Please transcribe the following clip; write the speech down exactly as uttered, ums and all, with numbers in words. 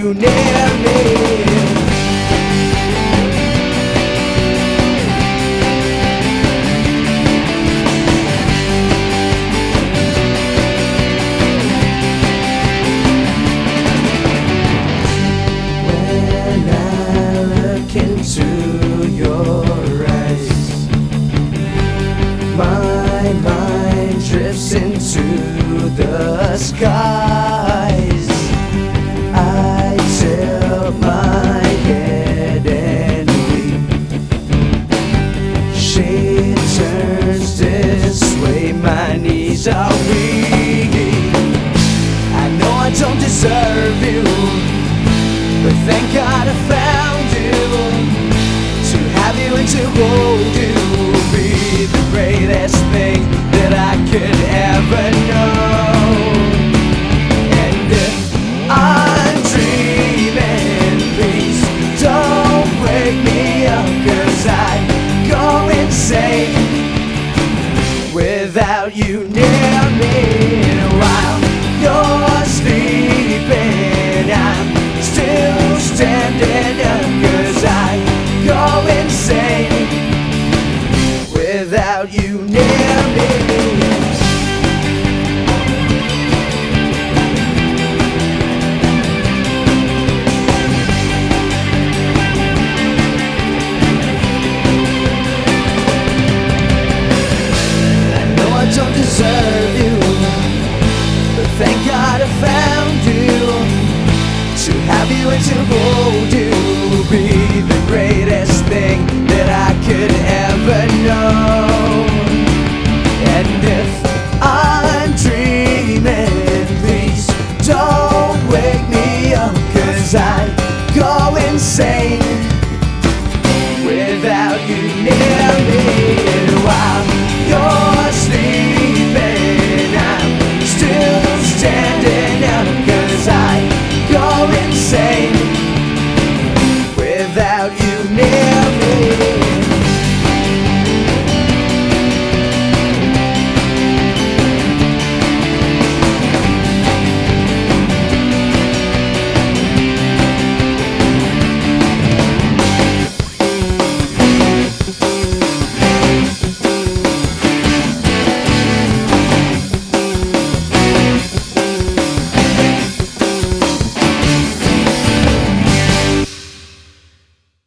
you near me. Into your eyes, my mind drifts into the skies. I tilt my head and weep. She turns this way, my knees are weak. I know I don't deserve you, but thank God I found you. To have you and to hold you be the greatest thing that I could ever do.